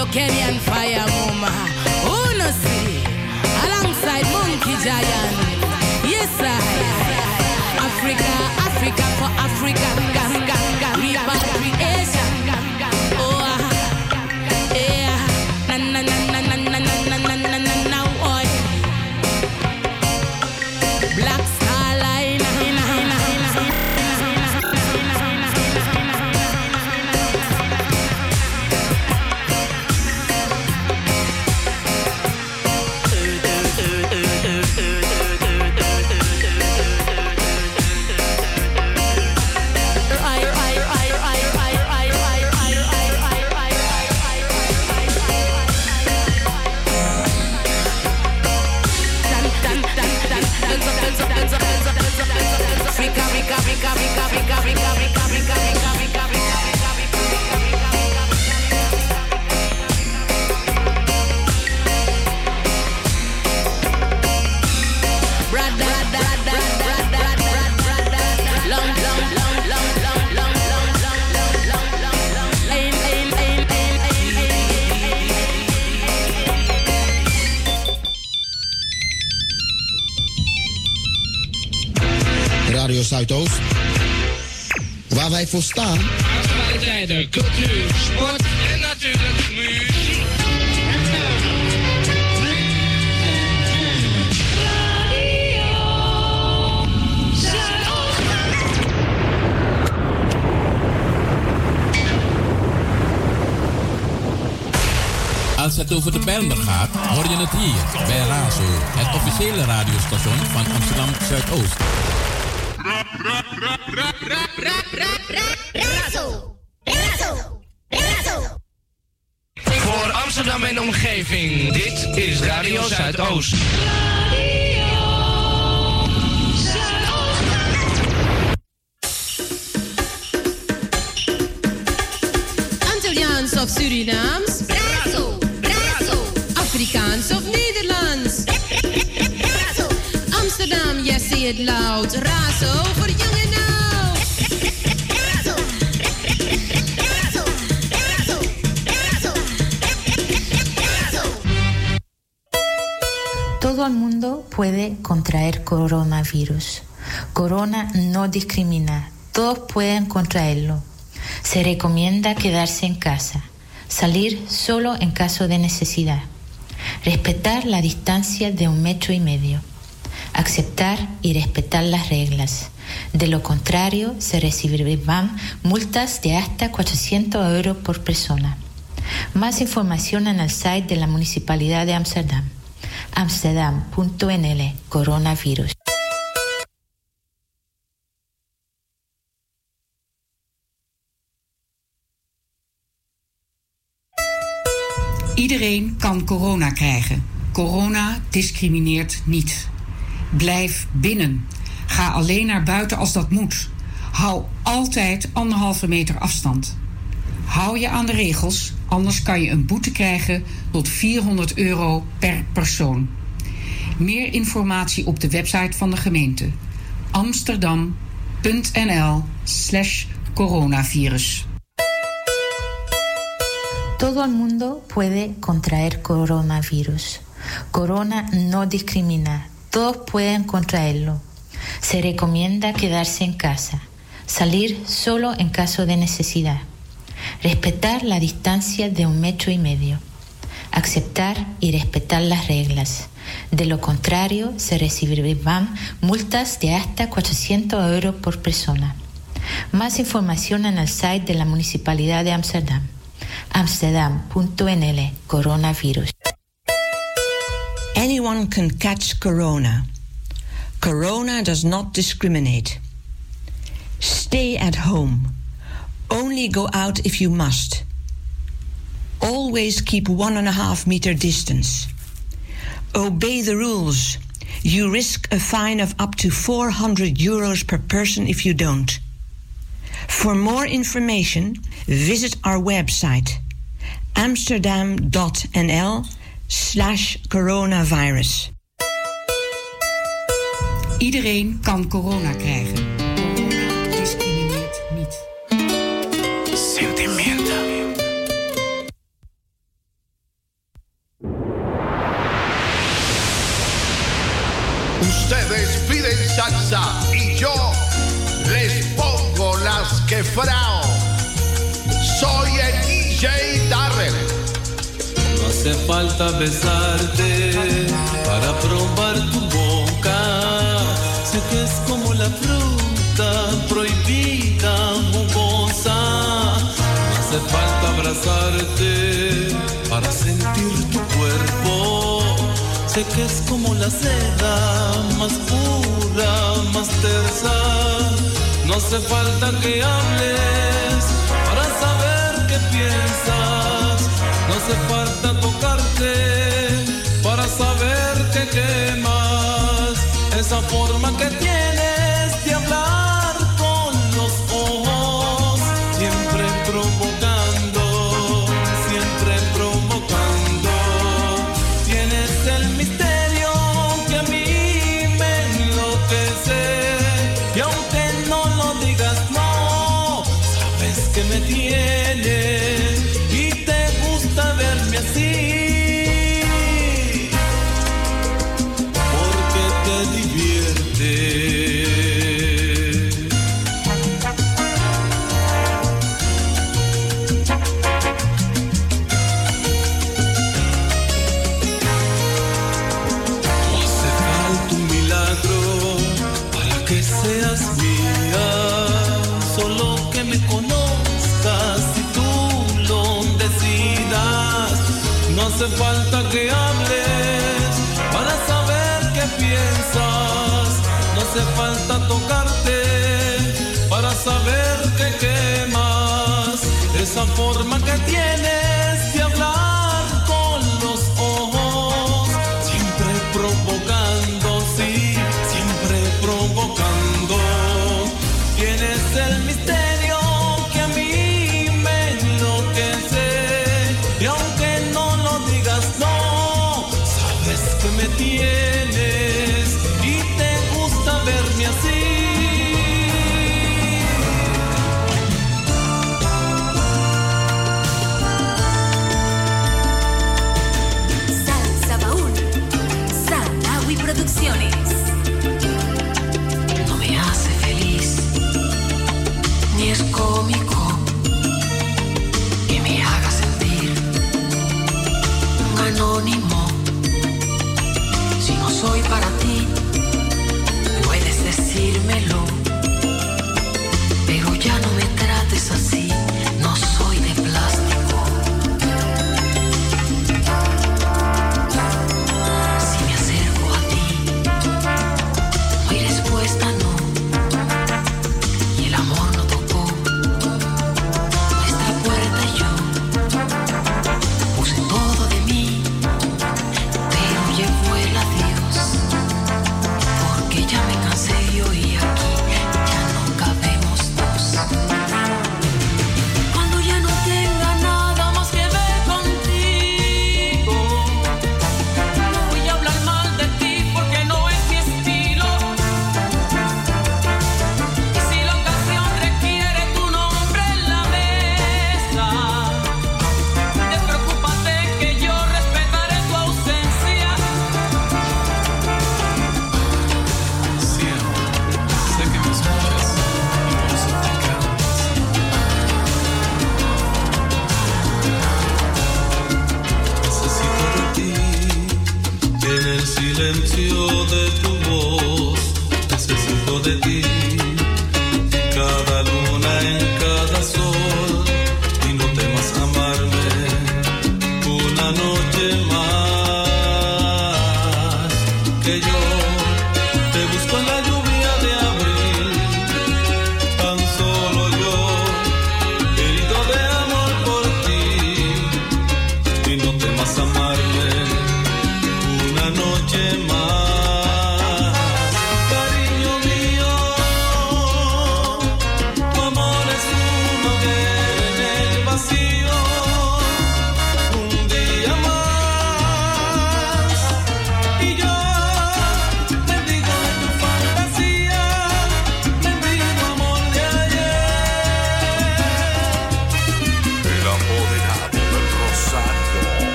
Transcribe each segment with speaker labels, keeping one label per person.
Speaker 1: Pablo Kenyan Fire Mama. Who no see? Alongside Monkey Giant. Yes, I. Africa, Africa for Africa. Repatriation. Oh, yeah. Na na na na na na na na na na na. Oi. Black Star Line.
Speaker 2: Radio Zuidoost, waar wij voor staan.
Speaker 3: Actualiteiten, cultuur, sport en natuurlijk muziek. Radio Zuidoost.
Speaker 4: Als het over de Bijlmer gaat, hoor je het hier bij Razo, het officiële radiostation van Amsterdam Zuidoost.
Speaker 3: Voor Amsterdam en omgeving, dit is Radio Zuidoost.
Speaker 5: Antilliaans of Surinaams?
Speaker 6: Razo, Razo.
Speaker 5: Afrikaans of Nederlands?
Speaker 6: Razo.
Speaker 5: Amsterdam, yes, say it loud. Razo voor jong en oud.
Speaker 6: Razo. Razo. Razo. Razo. Razo.
Speaker 7: Todo el mundo puede contraer coronavirus. Corona no discrimina. Todos pueden contraerlo. Se recomienda quedarse en casa. Salir solo en caso de necesidad. Respetar la distancia de 1,5 metros. Aceptar y respetar las reglas. De lo contrario, se recibirán multas de hasta 400 euros por persona. Más información en el site de la Municipalidad de Amsterdam. Amsterdam.nl Coronavirus.
Speaker 8: Iedereen kan corona krijgen. Corona discrimineert niet. Blijf binnen. Ga alleen naar buiten als dat moet. Hou altijd 1,5 meter afstand. Hou je aan de regels, anders kan je een boete krijgen tot €400 per persoon. Meer informatie op de website van de gemeente. amsterdam.nl/coronavirus.
Speaker 7: Todo el mundo puede contraer coronavirus. Corona no discrimina. Todos pueden contraerlo. Se recomienda quedarse en casa. Salir solo en caso de necesidad. Respetar la distancia de 1,5 metros. Aceptar y respetar las reglas. De lo contrario, se recibirán multas de hasta 400 euros por persona. Más información en el site de la Municipalidad de Amsterdam. Amsterdam.nl Coronavirus.
Speaker 9: Anyone can catch corona. Corona does not discriminate. Stay at home. Only go out if you must. Always keep 1,5 meter distance. Obey the rules. You risk a fine of up to €400 per person if you don't. For more information, visit our website amsterdam.nl/coronavirus.
Speaker 8: Iedereen kan corona krijgen. Corona discrimineert niet.
Speaker 3: Sentimenten.
Speaker 10: Ustedes piden salsa y yo les pongo las que frao. Soy el DJ Darrell.
Speaker 11: No hace falta besarte para probar tu boca. Sé que es como la fruta prohibida, jugosa. No hace falta abrazarte para sentir tu cuerpo. Sé que es como la seda, más pura, más tersa. No hace falta que hables para saber qué piensas. No hace falta tocarte para saber que quemas. Esa forma que tienes de hablar con los ojos, siempre provocando, siempre provocando. Tienes el misterio que a mí me enloquece. Y aunque no lo digas, no, sabes que me tienes y te gusta verme así. Porque te divierte. No hace falta un milagro para que seas mía. Solo que me conozcas y tú lo decidas. No hace falta que hables para saber qué piensas. No hace falta tocarte para saber que quemas. Esa forma que tienes de hablar con los ojos, siempre provocando, sí, siempre provocando. Tienes el misterio que a mí me enloquece. Y aunque no lo digas, no, sabes que me tienes y te gusta verme así.
Speaker 6: Salsa Baúl, Sanawi Producciones.
Speaker 12: No me hace feliz, ni es cómico que me haga sentir un anónimo. Si no soy para ti, puedes decírmelo, pero ya no me trates así, no soy de plástico. Si me acerco a ti, no hay respuesta, no, y el amor no tocó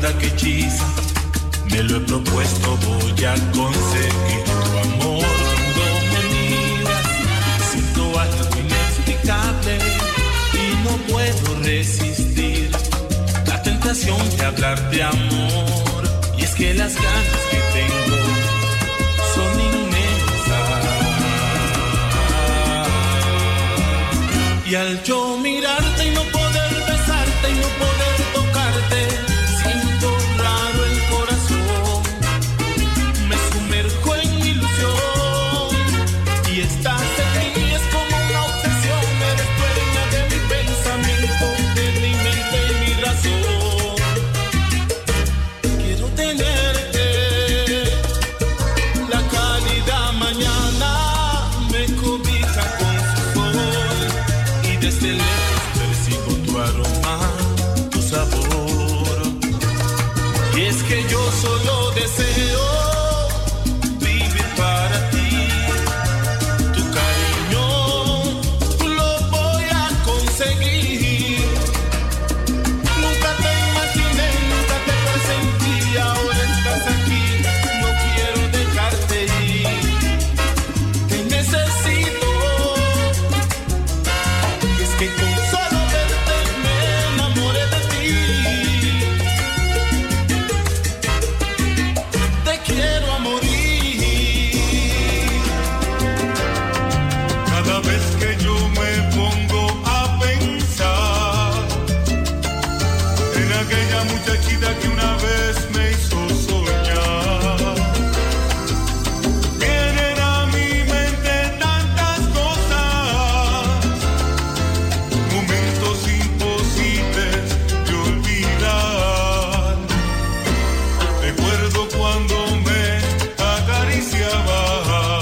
Speaker 11: mirada que hechiza. Me lo he propuesto, voy a conseguir tu amor. Cuando me miras, siento algo inexplicable y no puedo resistir la tentación de hablar de amor. Y es que las ganas que tengo son inmensas. Y al yo mirarte y no poder besarte y no poder tocarte, siento raro el corazón. Me sumerjo en mi ilusión y estás en mí, es como una obsesión. Eres dueña de mi pensamiento, de mi mente y mi razón. Quiero tenerte, la cálida mañana me cobija con su sol y desde lejos percibo tu aroma, tu sabor. Y es que yo solo deseo vivir para ti. Tu cariño lo voy a conseguir. Nunca te imaginé, nunca te presentí. Ahora estás aquí, no quiero dejarte ir. Te necesito. Y es que con solo verte me enamoré de ti. Te quiero a morir. Cada vez que yo me pongo a pensar en aquella muchachita que una vez me hizo soñar, vienen a mi mente tantas cosas, momentos imposibles de olvidar. Recuerdo cuando me acariciaba,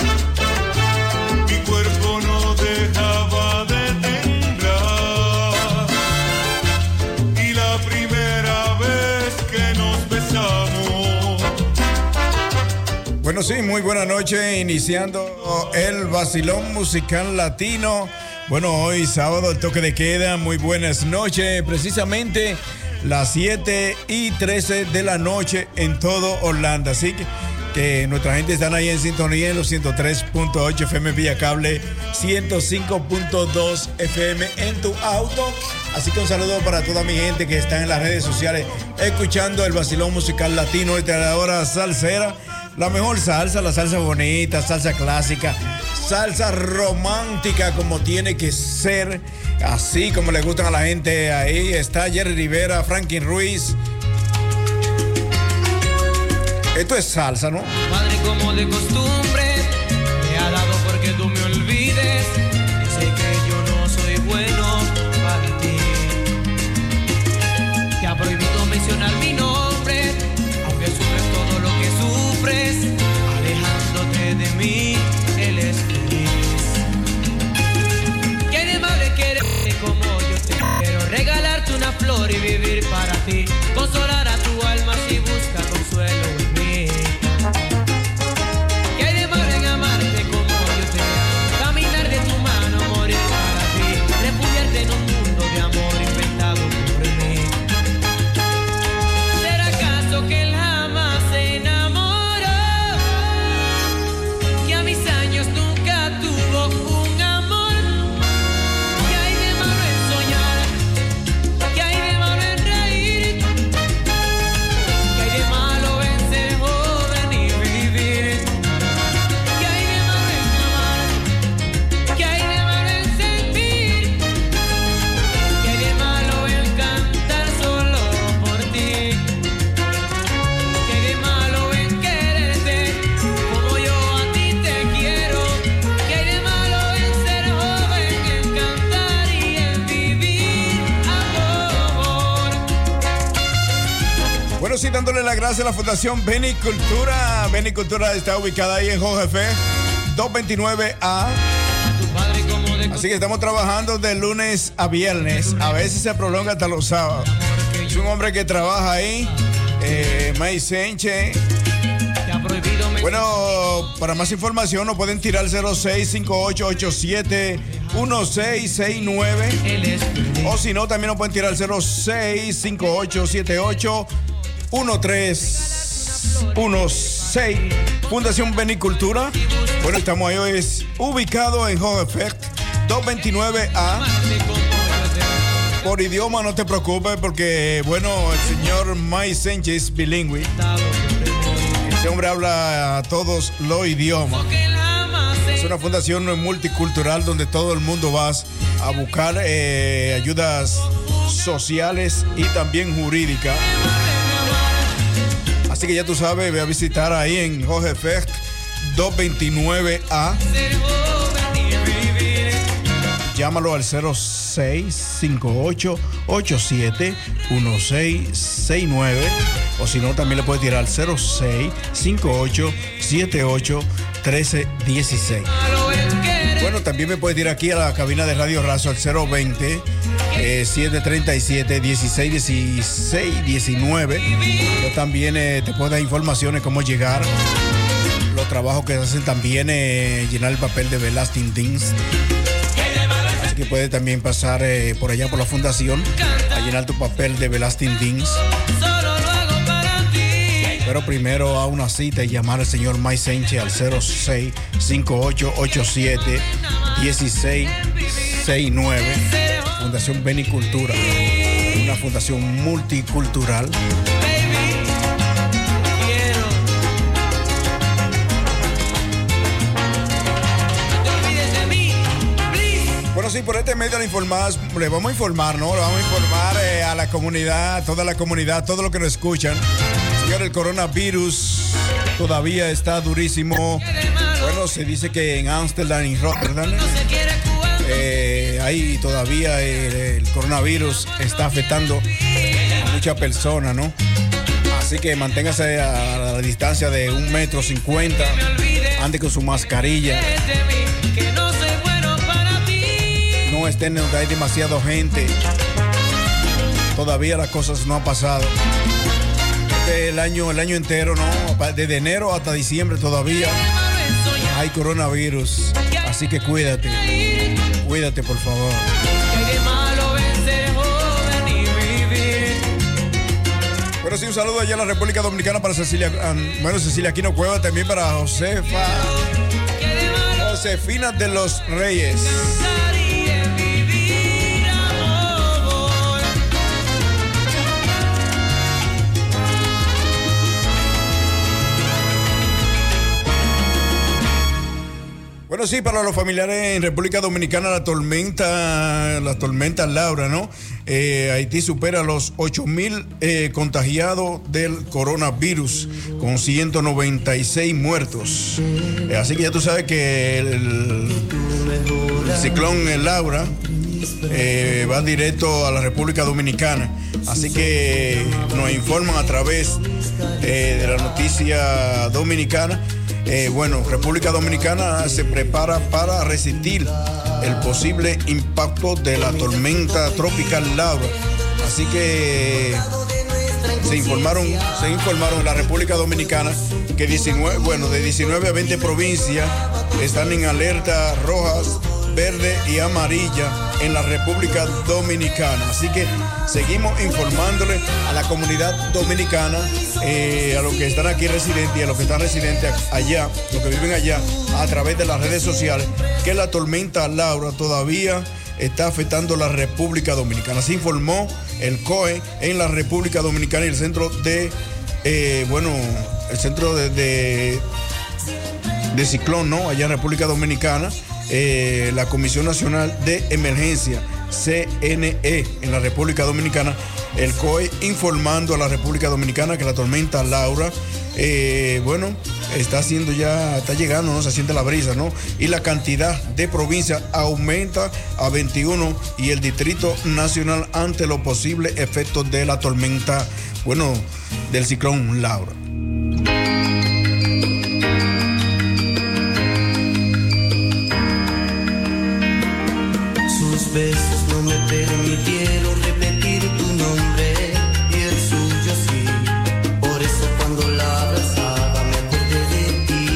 Speaker 11: mi cuerpo no dejaba de temblar. Y la primera vez que nos besamos.
Speaker 13: Bueno, sí, muy buena noche, iniciando el vacilón musical latino. Bueno, hoy sábado el toque de queda, muy buenas noches, precisamente las 7:13 de la noche en todo Orlando. Así que nuestra gente están ahí en sintonía en los 103.8 FM vía cable, 105.2 FM en tu auto. Así que un saludo para toda mi gente que está en las redes sociales escuchando el vacilón musical latino de la hora salsera. La mejor salsa, la salsa bonita, salsa clásica, salsa romántica como tiene que ser, así como le gustan a la gente. Ahí está Jerry Rivera, Franklin Ruiz. Esto es salsa, ¿no?
Speaker 14: Padre, como de costumbre, me ha dado porque tú me olvides. Y sé que yo no soy bueno para ti. Te ha prohibido mencionar mi nombre, aunque sufres todo lo que sufres. Alejándote de mí, él es feliz. ¿Qué de malo es quererte como yo te quiero? Regalarte una flor y vivir para ti. Consolar a tu alma si busca consuelo en mí. ¿Qué hay de malo en amarte como yo te amo? Caminar de tu mano, morir para ti. Refugiarte en un mundo de amor inventado por mí. ¿Será acaso que él jamás se enamoró? Que a mis años nunca tuvo un amor. ¿Qué hay de malo en soñar? ¿Qué hay de malo en reír? ¿Qué hay de malo en ser joven y vivir? ¿Qué hay de malo en amar? ¿Qué hay de malo en sentir? ¿Qué hay de malo en cantar solo por ti? ¿Qué hay de malo en quererte como yo a ti te quiero? ¿Qué hay de malo en ser joven, en cantar y en vivir amor?
Speaker 13: Bueno, sí, dándole las gracias a la Fundación Benicultura. Benicultura está ubicada ahí en JF 229A. Así que estamos trabajando de lunes a viernes. A veces se prolonga hasta los sábados. Es un hombre que trabaja ahí, Maisenche. Bueno, para más información nos pueden tirar al 0658871669. O si no, también nos pueden tirar al 065878 1316. Fundación Benicultura. Bueno, estamos ahí, es ubicado en Hohenfeld 229A. Por idioma no te preocupes porque, bueno, el señor Mike Sánchez es bilingüe. Ese hombre habla todos los idiomas. Es una fundación multicultural donde todo el mundo va a buscar ayudas sociales y también jurídicas. Así que ya tú sabes, ve a visitar ahí en Hohenfeld 229A. Llámalo al 0658-871669. O si no, también le puedes tirar al 0658-781316. Bueno, también me puedes tirar aquí a la cabina de Radio Razo al 020-737-1616-19. Yo también te puedo dar informaciones cómo llegar. Los trabajos que hacen también, llenar el papel de Belasting Things. Así que puedes también pasar por allá por la fundación a llenar tu papel de Belasting Things. Pero primero a una cita y llamar al señor Mike Sánchez al 0658871669. Fundación Benicultura, una fundación multicultural. Bueno, sí, por este medio le vamos a informar, ¿no? Le vamos a informar a la comunidad, toda la comunidad, todo lo que nos escuchan. Señor, el coronavirus todavía está durísimo. Bueno, se dice que en Ámsterdam y Rotterdam ahí todavía el coronavirus está afectando a muchas personas, ¿no? Así que manténgase a la distancia de 1,50 m, ande con su mascarilla. No estén donde hay demasiada gente. Todavía las cosas no han pasado. El año entero, ¿no? Desde enero hasta diciembre todavía hay coronavirus. Así que cuídate. Cuídate, por favor. Bueno, sí, un saludo allá a la República Dominicana para Cecilia Aquino Cueva, también para Josefina de los Reyes. Bueno, sí, para los familiares en República Dominicana, la tormenta Laura, ¿no? Haití supera los 8,000 contagiados del coronavirus, con 196 muertos. Así que ya tú sabes que el ciclón Laura va directo a la República Dominicana. Así que nos informan a través de la noticia dominicana. Bueno, República Dominicana se prepara para resistir el posible impacto de la tormenta tropical Laura. Así que se informaron en la República Dominicana que de 19 a 20 provincias están en alerta rojas, verde y amarilla en la República Dominicana. Así que seguimos informándole a la comunidad dominicana, a los que están aquí residentes y a los que están residentes allá, los que viven allá, a través de las redes sociales, que la tormenta Laura todavía está afectando la República Dominicana. Se informó el COE en la República Dominicana y el centro de ciclón, ¿no? Allá en República Dominicana. La Comisión Nacional de Emergencia, CNE, en la República Dominicana, el COE informando a la República Dominicana que la tormenta Laura, está llegando, ¿no? Se siente la brisa, ¿no? Y la cantidad de provincias aumenta a 21 y el Distrito Nacional ante los posibles efectos de la tormenta, del ciclón Laura.
Speaker 15: Besos no me permitieron repetir tu nombre y el suyo sí. Por eso cuando la abrazaba me acordé de ti.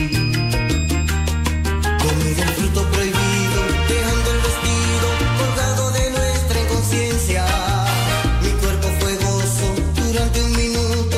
Speaker 15: Comí del fruto prohibido, dejando el vestido colgado de nuestra inconsciencia. Mi cuerpo fue gozo durante un minuto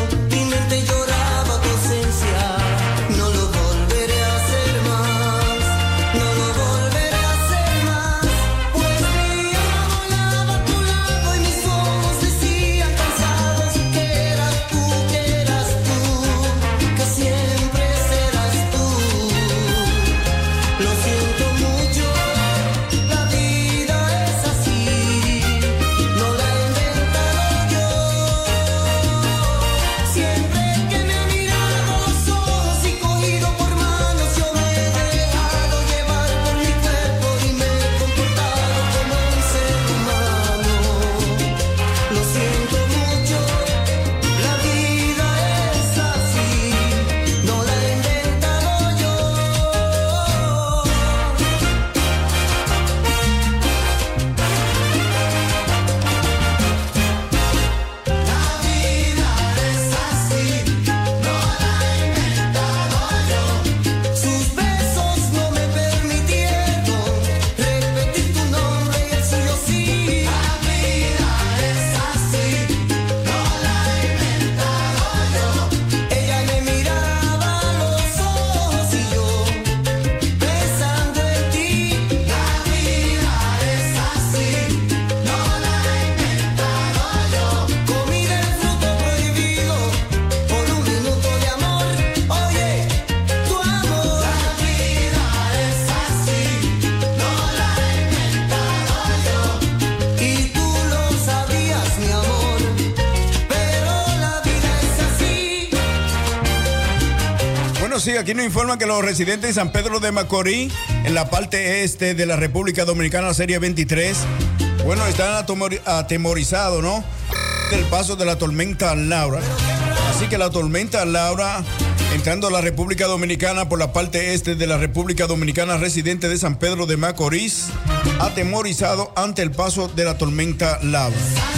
Speaker 13: Bueno, sí, aquí nos informan que los residentes de San Pedro de Macorís, en la parte este de la República Dominicana, Serie 23, bueno, están atemorizados, ¿no? Del paso de la tormenta Laura. Así que la tormenta Laura, entrando a la República Dominicana por la parte este de la República Dominicana, residente de San Pedro de Macorís, atemorizado ante el paso de la tormenta Laura.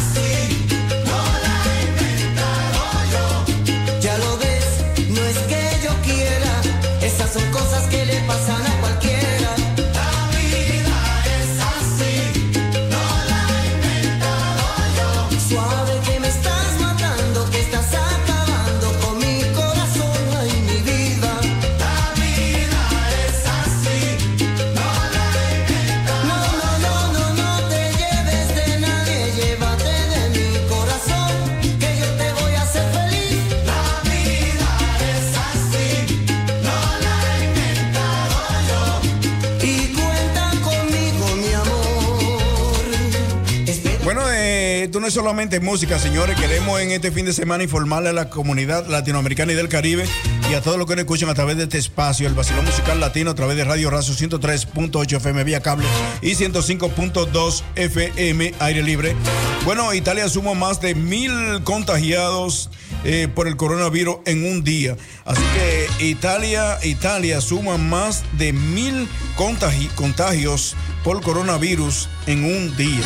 Speaker 15: Ya lo ves, no es que yo quiera, esas son cosas que le pasan a cualquiera. La vida es así, no la he inventado yo. Suave que me estás matando, que estás acabando con mi corazón, ay mi vida. La vida es así, no la he inventado. No te lleves de nadie, llévate de mi corazón, que yo te voy a hacer feliz. La vida es así, no la he inventado yo. Y cuenta conmigo, mi amor.
Speaker 13: Bueno, esto no es solamente música, señores. Queremos en este fin de semana informarle a la comunidad latinoamericana y del Caribe y a todos los que nos escuchan a través de este espacio, el Vacilón Musical Latino, a través de Radio Razo 103.8 FM vía cable y 105.2 FM aire libre. Bueno, Italia suma más de 1,000 contagiados por el coronavirus en un día. Así que Italia suma más de 1,000 contagios por coronavirus en un día.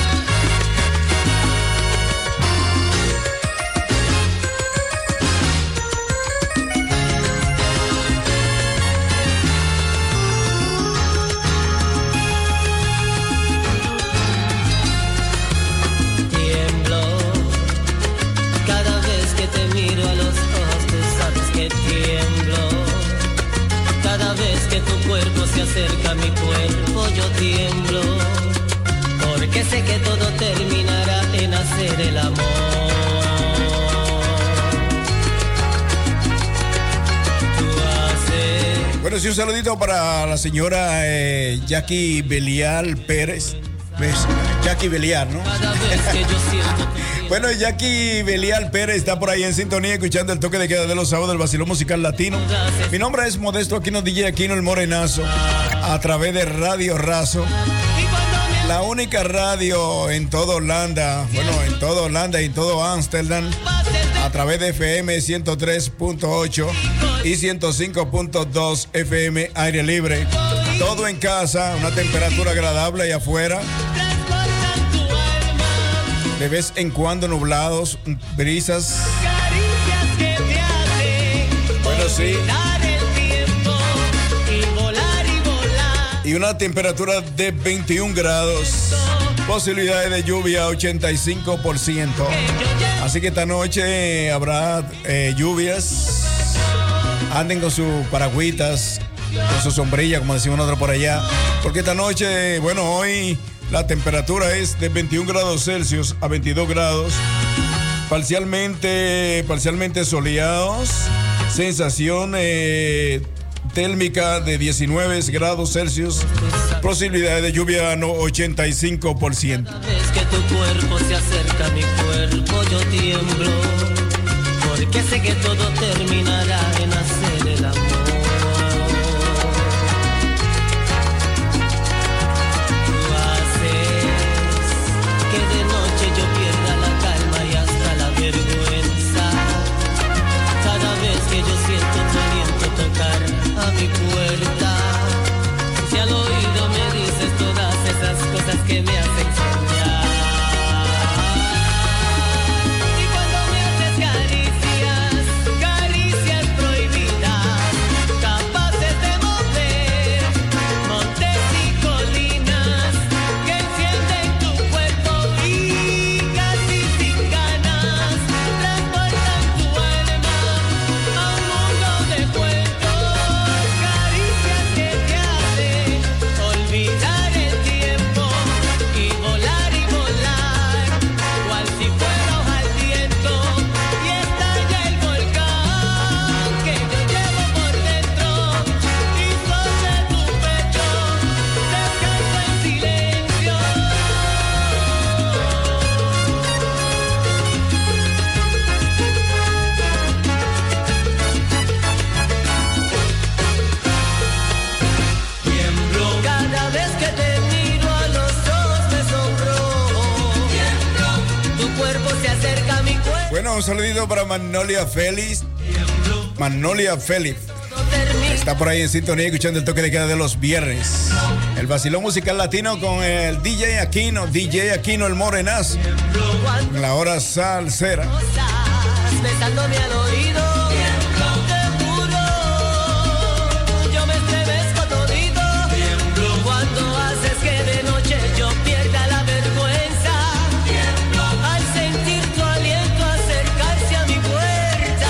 Speaker 16: Tiemblo cada vez que te miro a los ojos, tú sabes que tiemblo. Cada vez que tu cuerpo se acerca a mi cuerpo, yo tiemblo. Porque sé que todo terminará en hacer el amor. Tú haces.
Speaker 13: Bueno, sí, un saludito para la señora Jackie Belial Pérez. ¿Ves? Jackie Belial, ¿no? Bueno, Jackie Belial Pérez está por ahí en sintonía escuchando el toque de queda de los sábados del Vacilón Musical Latino. Mi nombre es Modesto Aquino, DJ Aquino el Morenazo, a través de Radio Razo, la única radio en toda Holanda, bueno, en toda Holanda y en todo Ámsterdam, a través de FM 103.8 y 105.2 FM aire libre. Todo en casa, una temperatura agradable allá afuera. De vez en cuando nublados, brisas. Bueno, sí. Y una temperatura de 21 grados. Posibilidades de lluvia 85%. Así que esta noche habrá lluvias. Anden con sus paragüitas, con su sombrilla, como decimos nosotros por allá. Porque esta noche, bueno, hoy la temperatura es de 21 grados Celsius a 22 grados. Parcialmente soleados. Sensación térmica de 19 grados Celsius. Posibilidades de lluvia 85%.
Speaker 16: Cada vez que tu cuerpo se acerca a mi cuerpo, yo tiemblo. Porque sé que todo terminará en hacer el amor. A mi puerta, si al oído me dices todas esas cosas que me hacen soñar. Y cuando me haces caricias prohibidas, capaces de mover montes y colinas que encienden tu cuerpo y casi sin ganas transportan tu alma a un mundo de cuentos.
Speaker 13: Bueno, un saludito para Magnolia Félix. Magnolia Félix. Está por ahí en sintonía escuchando el toque de queda de los viernes. El vacilón musical latino con el DJ Aquino el Morenazo. En la hora salsera.
Speaker 16: Besándome al oído, te juro, yo me estremezco todito. Cuando haces que de noche yo pierda la vergüenza, al sentir tu aliento acercarse a mi puerta.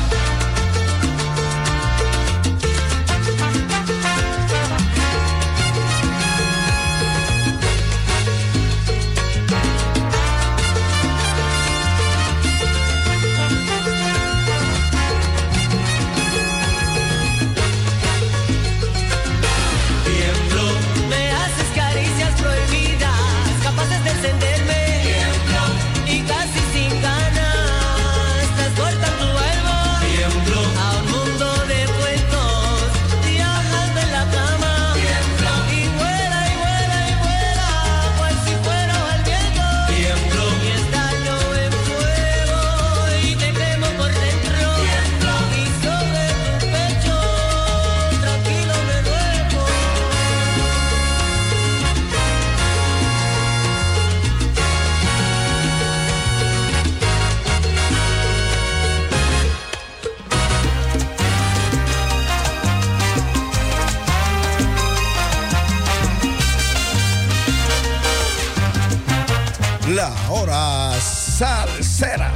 Speaker 16: Me haces caricias prohibidas, capaces de encenderme, y casi sin ganas transportan tu alma a un mundo de cuentos, viajando en la cama, y vuela, cual si fuera al viento, y estallo en fuego, y te quemo por dentro, y sobre tu pecho, tranquilo me duermo.
Speaker 13: La hora salsera.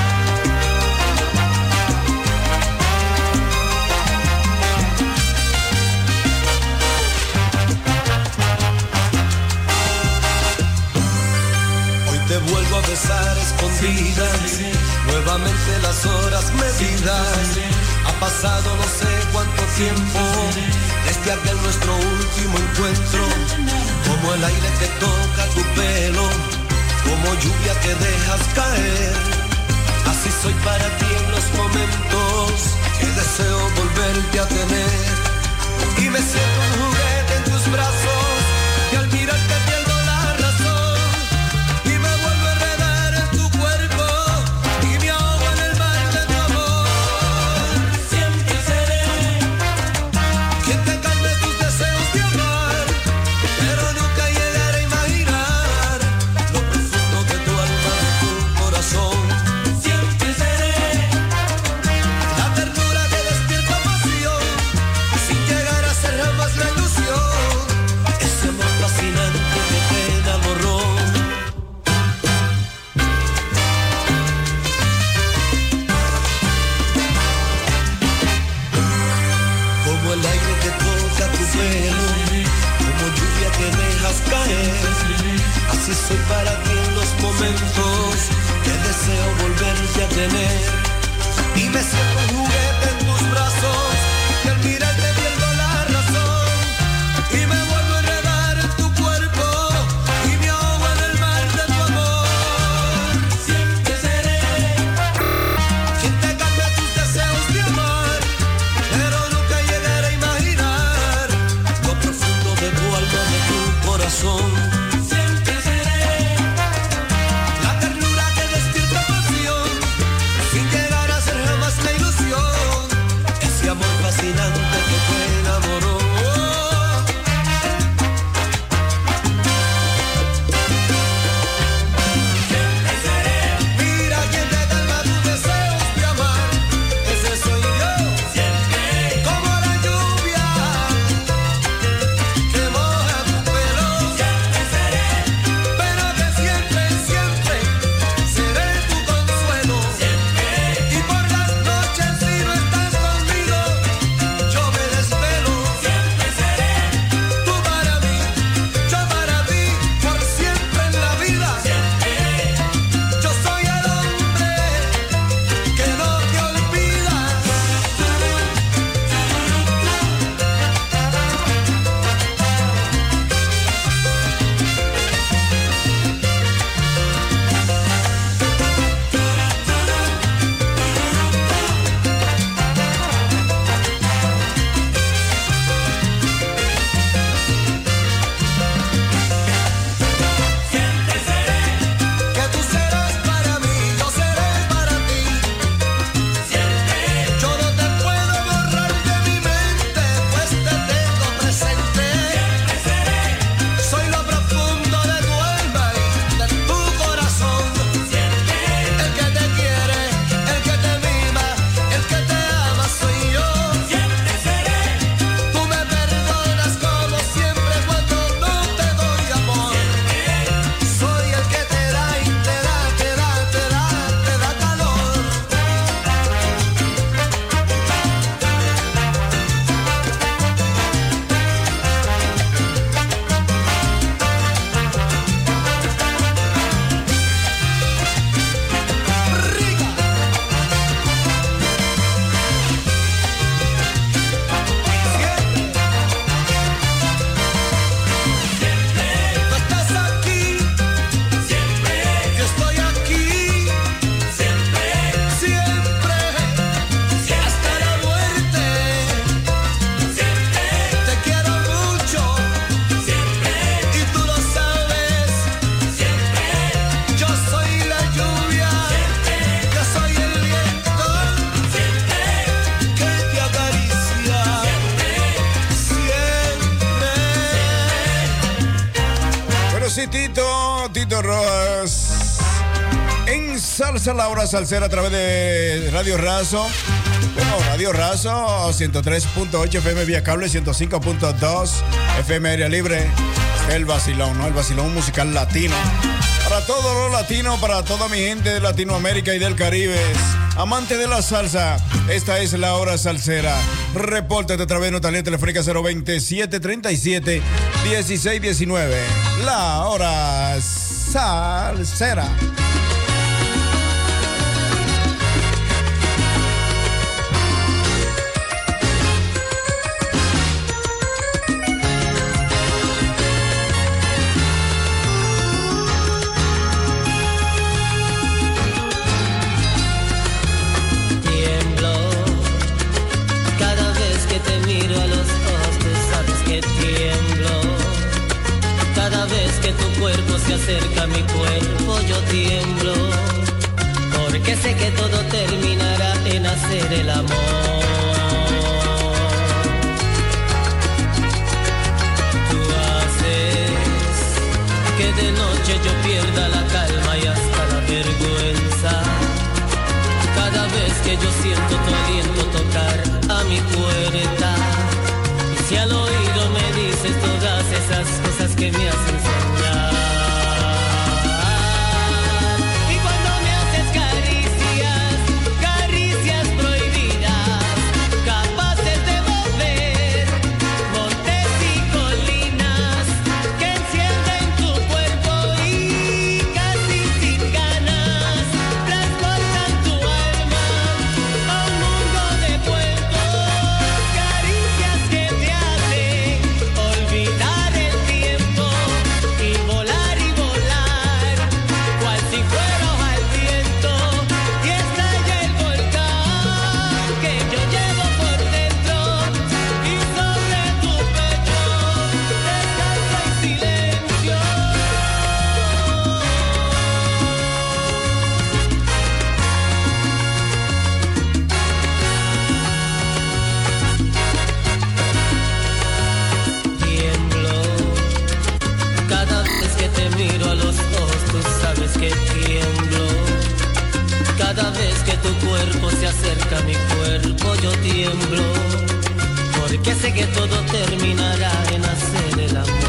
Speaker 15: Hoy te vuelvo a besar escondidas, nuevamente las horas medidas. Ha pasado no sé cuánto tiempo desde aquel nuestro último encuentro. Como el aire que toca tu pelo, como lluvia que dejas caer. Así soy para ti en los momentos que deseo volverte a tener. Y me siento un juguete en tus brazos, y al mirarte pierdo la razón. Y me vuelvo a enredar en tu cuerpo, y me ahogo en el mar de tu amor. Siempre seré quien te calme tus deseos de amar, pero nunca llegaré a imaginar lo profundo de tu alma, de tu corazón. Siempre seré la ternura que despierta pasión, sin llegar a ser jamás la ilusión. Ese amor fascinante que te enamoró. Como el aire que toca tu pelo, como lluvia que dejas caer. Así soy para ti en los momentos que deseo volverte a tener. Y me siento un juguete en tus brazos, y al mirarte pierdo la razón. Y me vuelvo a enredar en tu cuerpo, y me ahogo en el mar de tu amor. Siempre seré quien te calme tus deseos de amar, pero nunca llegaré a imaginar lo profundo de tu alma, de tu corazón. Siempre seré la ternura que despierta pasión, sin llegar a ser jamás la ilusión.
Speaker 13: sí, Tito Rojas. En Salsa la Hora Salsera a través de Radio Razo. Bueno, Radio Razo, 103.8 FM vía cable, 105.2 FM aérea libre. El vacilón, ¿no? El vacilón musical latino. Para todos los latinos, para toda mi gente de Latinoamérica y del Caribe. Amante de la salsa, esta es la Hora Salsera. Repórtate a través de nuestra línea telefónica 027-37-1619. La Hora Salsera.
Speaker 16: Se acerca a mi cuerpo, yo tiemblo, porque sé que todo terminará en hacer el amor. Tú haces que de noche yo pierda la calma y hasta la vergüenza. Cada vez que yo siento tu aliento tocar a mi puerta, y si al oído me dices todas esas cosas que me hacen soñar. Cada vez que tu cuerpo se acerca a mi cuerpo, yo tiemblo, porque sé que todo terminará en hacer el amor.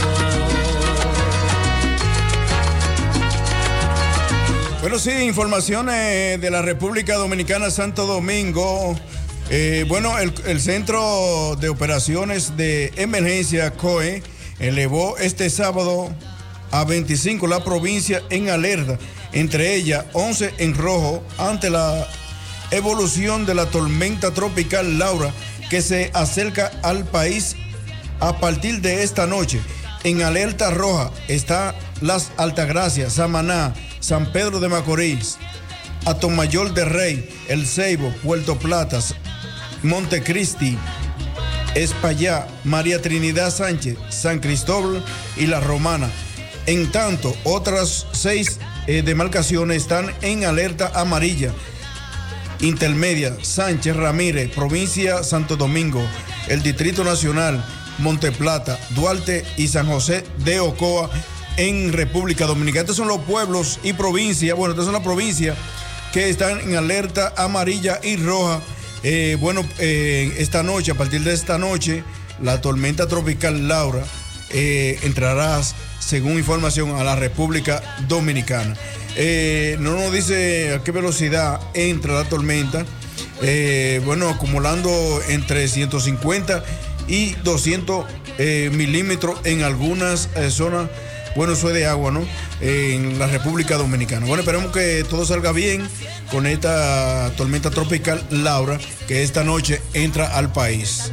Speaker 13: Bueno, sí, informaciones de la República Dominicana, Santo Domingo. Bueno, el Centro de Operaciones de Emergencia, COE, elevó este sábado a 25 la provincia en alerta, entre ellas 11 en rojo ante la evolución de la tormenta tropical Laura que se acerca al país a partir de esta noche. En alerta roja está Las Altagracias, Samaná, San Pedro de Macorís, Atomayor de Rey, El Ceibo, Puerto Plata, Montecristi, Espaillá, María Trinidad Sánchez, San Cristóbal y La Romana. En tanto, otras 6 demarcaciones están en alerta amarilla intermedia: Sánchez Ramírez, provincia Santo Domingo, el Distrito Nacional, Monteplata, Duarte y San José de Ocoa en República Dominicana. Estos son los pueblos y provincias, bueno, estas son las provincias que están en alerta amarilla y roja. Esta noche, a partir de esta noche, la tormenta tropical Laura entrará, según información, a la República Dominicana. No nos dice a qué velocidad entra la tormenta, acumulando entre 150 y 200 milímetros en algunas zonas. Bueno, eso es de agua, ¿no? En la República Dominicana. Bueno, esperemos que todo salga bien con esta tormenta tropical Laura, que esta noche entra al país.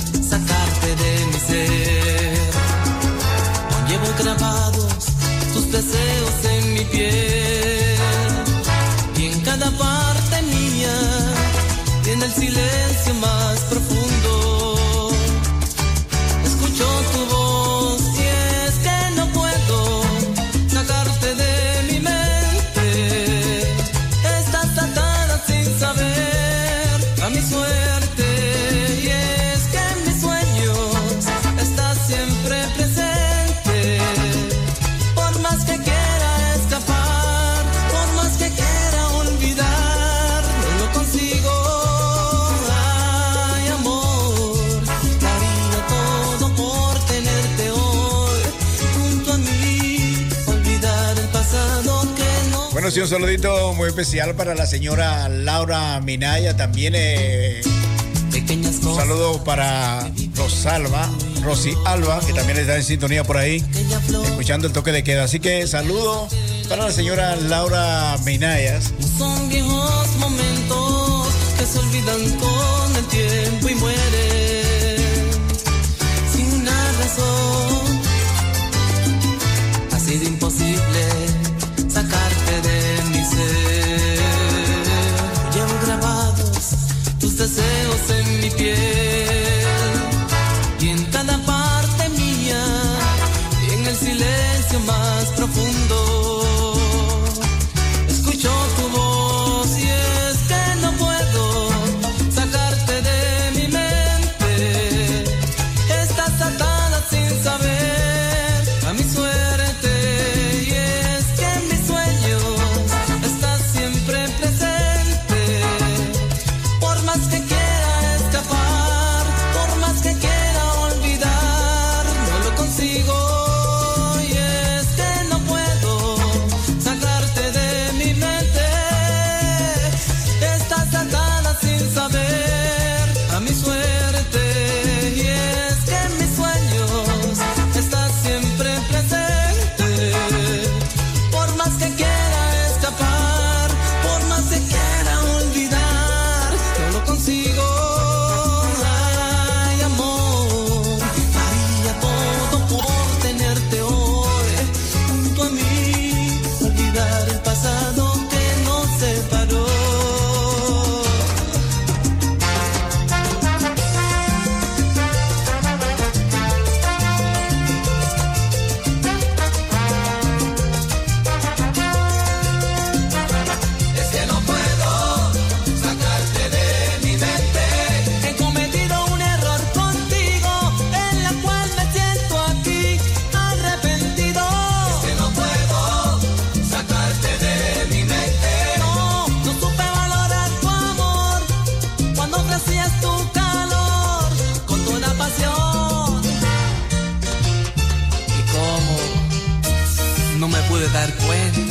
Speaker 16: sacarte de mi ser. Aún llevo grabados tus deseos en mi piel y en cada parte mía y en el silencio más profundo escucho tu voz y es que no puedo sacarte de mi mente. Estás atada sin saber a mi suerte y es que en mis sueños estás siempre presente. Por más que quiera escapar, por más que quiera olvidar, no lo consigo. Ay, amor, daría todo por tenerte hoy junto a mí, olvidar el pasado que no.
Speaker 13: Bueno, sí, un saludito muy especial para la señora Laura Minaya. También un saludo para Rosy Alba, que también está en sintonía por ahí, escuchando el toque de queda. Así que saludo para la señora Laura Minayas.
Speaker 16: Son viejos momentos que se olvidan con el tiempo y mueren sin una razón. Ha sido imposible sacarte de mi ser. Llevo grabados tus deseos en mi piel y en cada parte mía y en el silencio más profundo escucho tu voz y es que no puedo sacarte de mi mente. Estás atada sin saber a mi suerte y es que en mis sueños estás siempre presente. Por más que quiera escapar, por más que quiera olvidar, no lo consigo. Y es que no puedo sacarte de mi mente. Estás atada sin saber a mi suerte y es que en mis sueños estás siempre presente. Por más que quiera escapar, por más que quiera olvidar, no lo consigo. Ay, amor, haría todo por tenerte hoy junto a mí, olvidar el pasado que nos separó. Es que no puedo sacarte de mi mente. He cometido un error contigo, en la cual me siento aquí arrepentido. Es que no puedo sacarte de mi mente. No, no supe valorar tu amor cuando ofrecías tu calor con toda pasión. ¿Y cómo no me pude dar cuenta?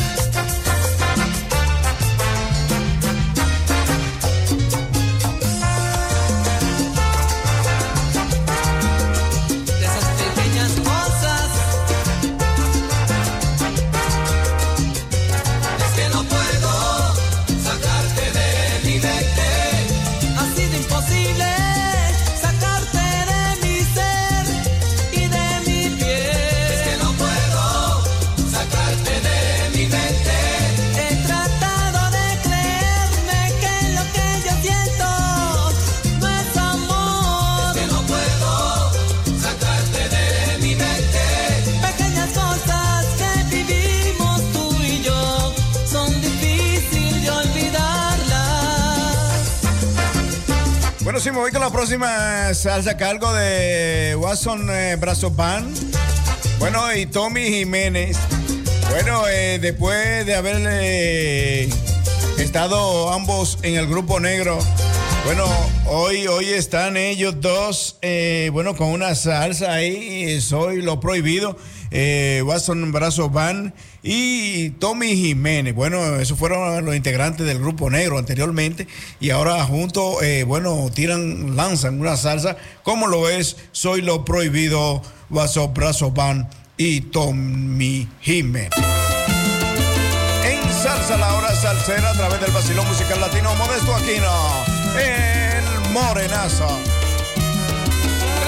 Speaker 16: De esas pequeñas cosas. Es que no puedo sacarte de mi mente. Ha sido imposible sacarte de mi ser y de mi piel. Es que no puedo sacarte de mi mente. He tratado de creerme que lo que yo siento no es amor. Es que no puedo sacarte de mi mente. Pequeñas cosas que vivimos tú y yo son difíciles de olvidarlas.
Speaker 13: Bueno, sí, me voy con la próxima salsa a cargo de Watson Brazo Band. Bueno, y Tommy Jiménez. Bueno, después de haber estado ambos en el Grupo Negro, bueno, hoy están ellos dos, bueno, con una salsa ahí, Soy lo Prohibido, Watson Brazo Band y Tommy Jiménez. Bueno, esos fueron los integrantes del Grupo Negro anteriormente y ahora juntos, bueno, lanzan una salsa como lo es Soy lo Prohibido, Watson Brazo Band y Tommy Jiménez. En Salsa, la hora salsera, a través del Vacilón Musical Latino, Modesto Aquino, el Morenazo.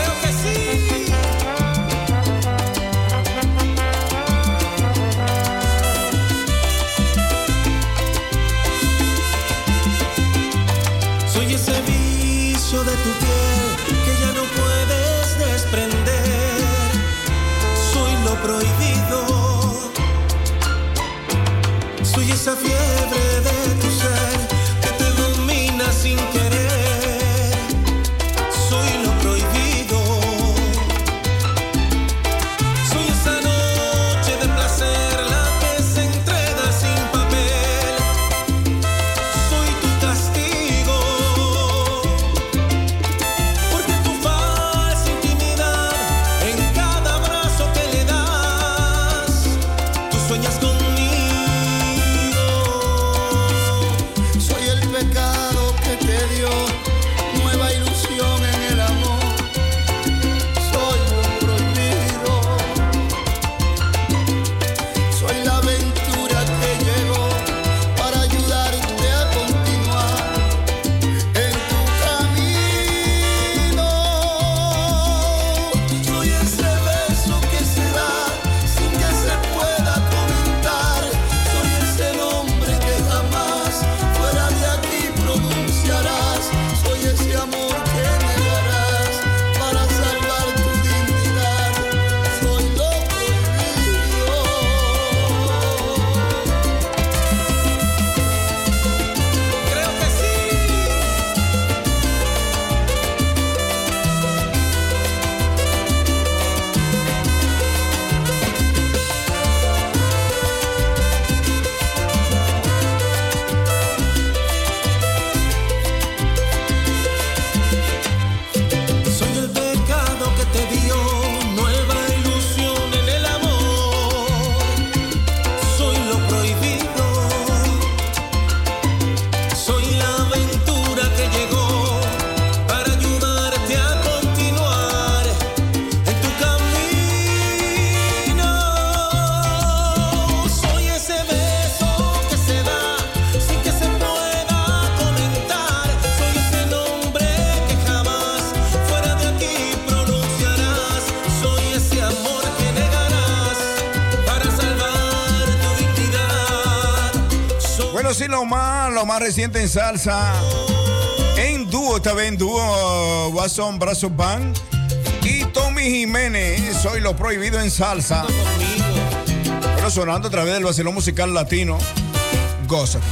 Speaker 13: Bueno, sí, lo más reciente en salsa. En dúo, esta vez en dúo, Watson Brazos Band y Tommy Jiménez. Soy lo prohibido en salsa. Pero sonando a través del vacilón musical latino. Gózate.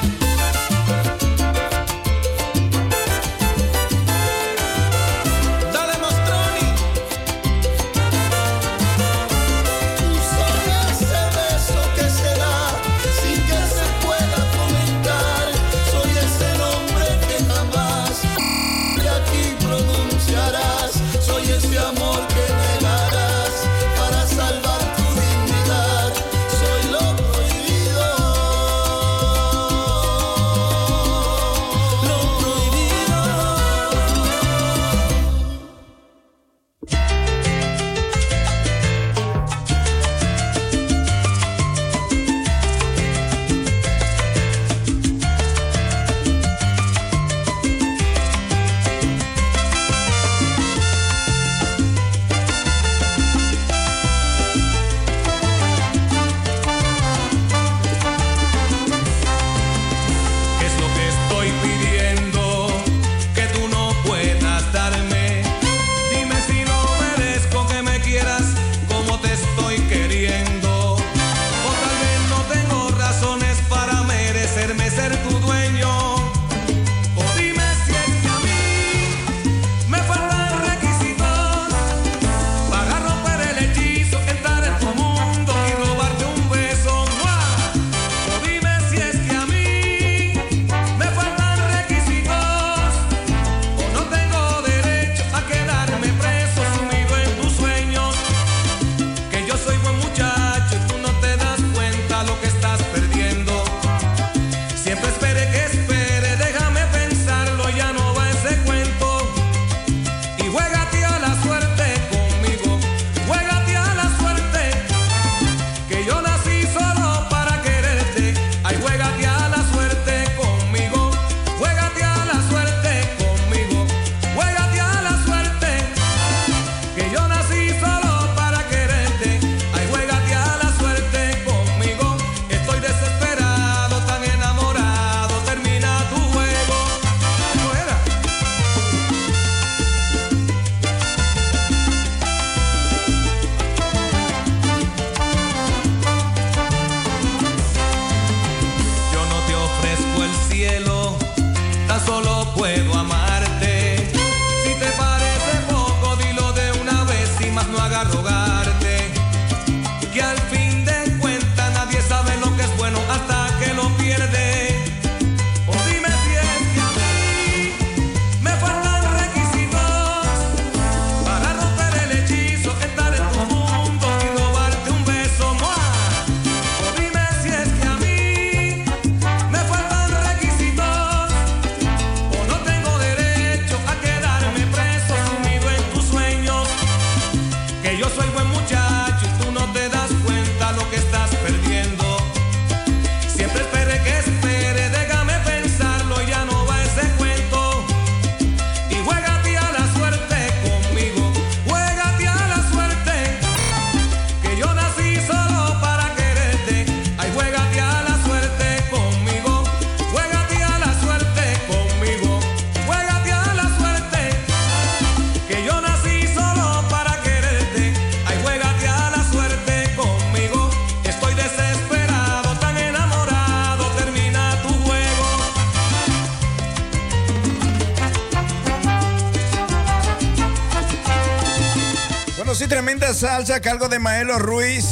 Speaker 13: Tremenda salsa a cargo de Maelo Ruiz.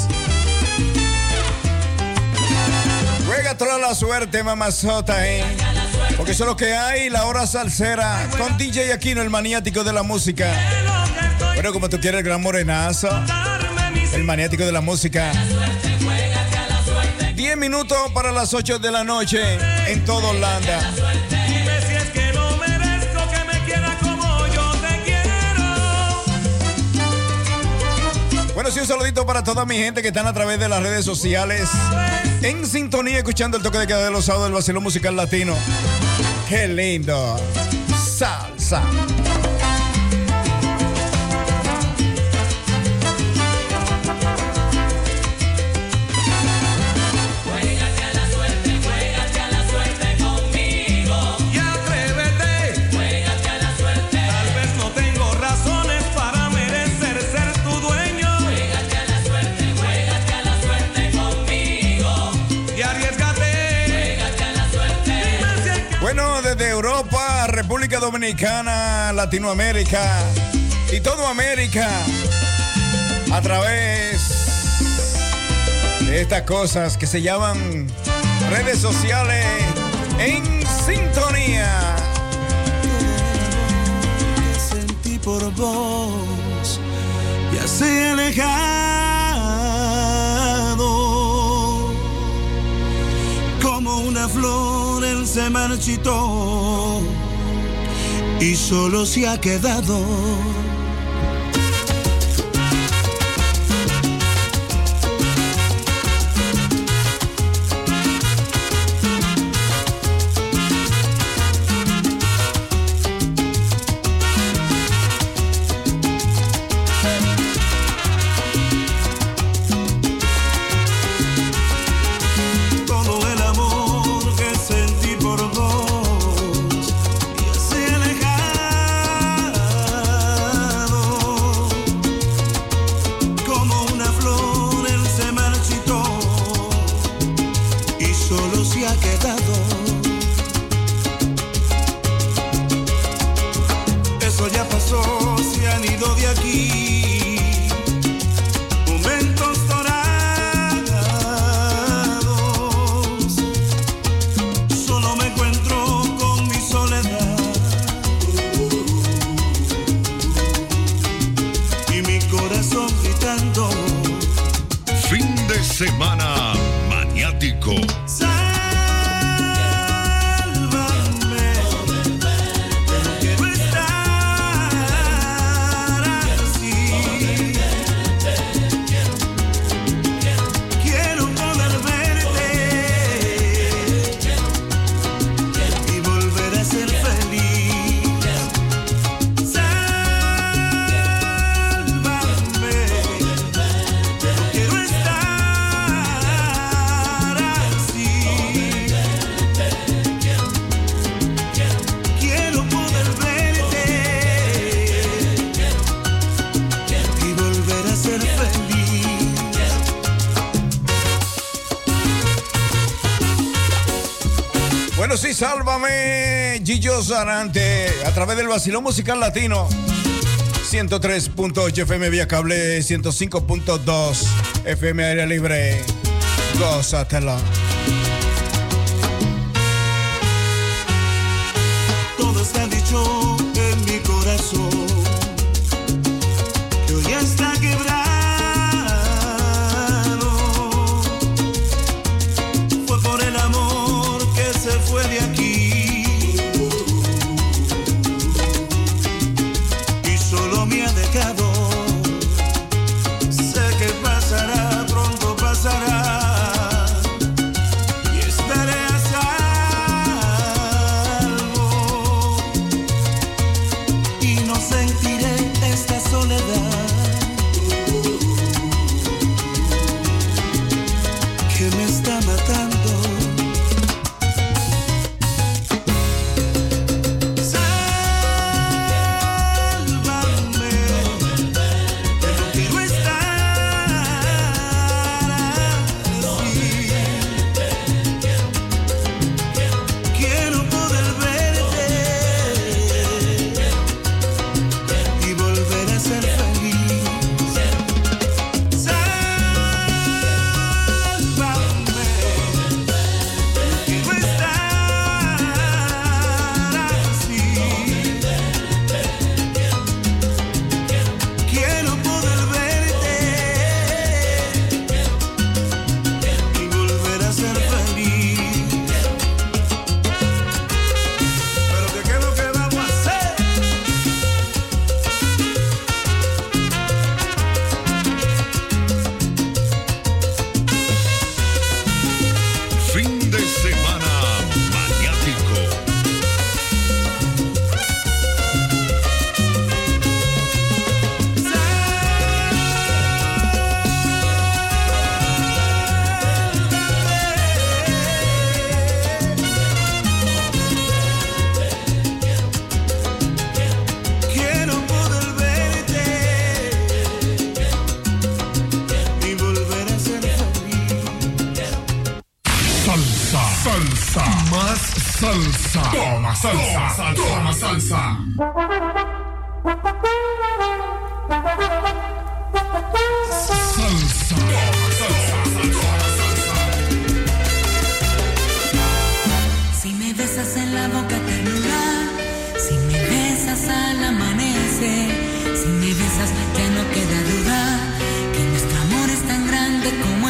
Speaker 13: Juega toda la suerte, mamazota, porque eso es lo que hay, la hora salsera con DJ Aquino, el maniático de la música. Bueno, como tú quieres, el gran morenazo, el maniático de la música. 10 minutos para las 8 de la noche en toda Holanda. Bueno, sí, un saludito para toda mi gente que están a través de las redes sociales en sintonía, escuchando el toque de queda de los sábados del vacilón musical latino. ¡Qué lindo! Salsa.
Speaker 15: Juégate a la suerte, juégate a la suerte.
Speaker 13: Dominicana, Latinoamérica y toda América a través de estas cosas que se llaman redes sociales en sintonía.
Speaker 11: Sentí por vos, ya se ha alejado como una flor, él se marchitó y solo se ha quedado.
Speaker 10: Semana Maniático.
Speaker 13: Sí, sálvame, Gillo Sarante, a través del Vacilón Musical Latino, 103.8 FM vía cable, 105.2 FM aire libre. Gózatela.
Speaker 11: Todo está dicho en mi corazón, que hoy está quebrado. Fue por el amor que se fue de aquí y solo me ha dejado. Sé que pasará, pronto pasará y estaré a salvo. Y no sé
Speaker 17: salsa. Toma salsa. Toma salsa. Salsa.
Speaker 15: Si me besas en la boca ternura, si me besas al amanecer, si me besas ya no queda duda que nuestro amor es tan grande como